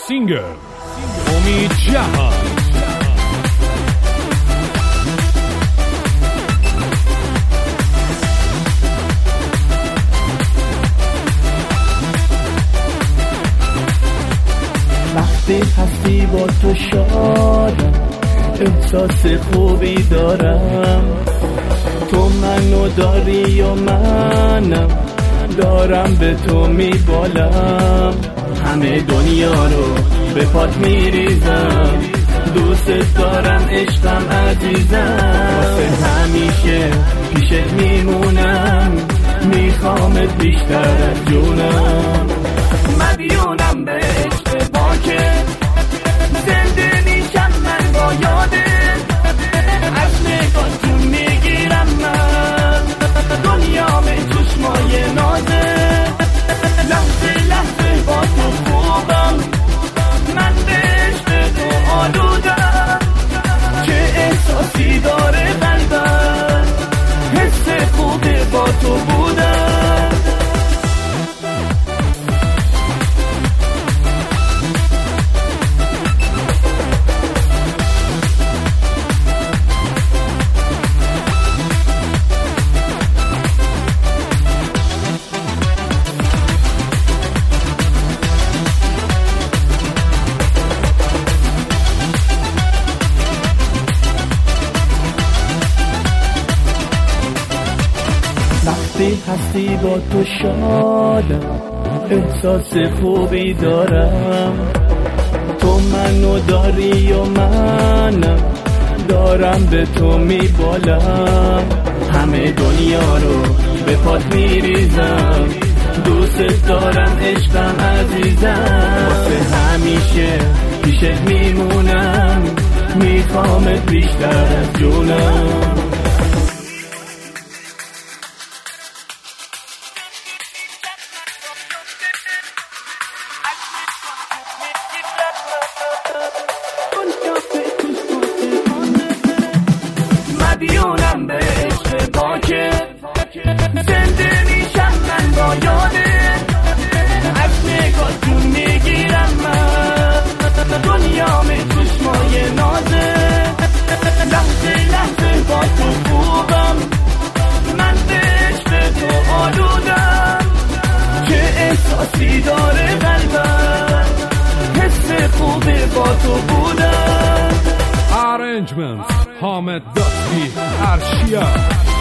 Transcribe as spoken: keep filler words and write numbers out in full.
سینگر امید جهان. وقتی هستی با تو شادم، احساس خوبی دارم. تو منو داری و منم دارم به تو میبالم. همه دنیا رو به پات میریزم، دوست دارم عشقم عزیزم. واسه همیشه پیشت میمونم، میخوامت بیشتر از جونم. مدیونم به عشق باکه، زنده میشم من با یادت. از نگاه تو میگیرم من دنیا به چشمای نازه. لحظه لحظه با تو خوبم، من به عشق تو آلودم. چه احساسی داره قلبم، حس خوبه با تو بودم. وقتی هستی با تو شادم، احساس خوبی دارم. تو منو داری و منم دارم به تو میبالم. همه دنیا رو به پات میریزم، دوست دارم عشقم عزیزم. واسه همیشه پیشت میمونم، میخوامت بیشتر از جونم. مدیونم به عشق باکه، زنده میشم من با یادت. از نگاه تو میگیرم من دنیا به چشمای نازه. لحظه لحظه با تو خوبم، من به عشق تو آلودم. چه احساسی داره قلبم، حس خوبه با تو بودم. Arrangements حامد دستی ارشیا.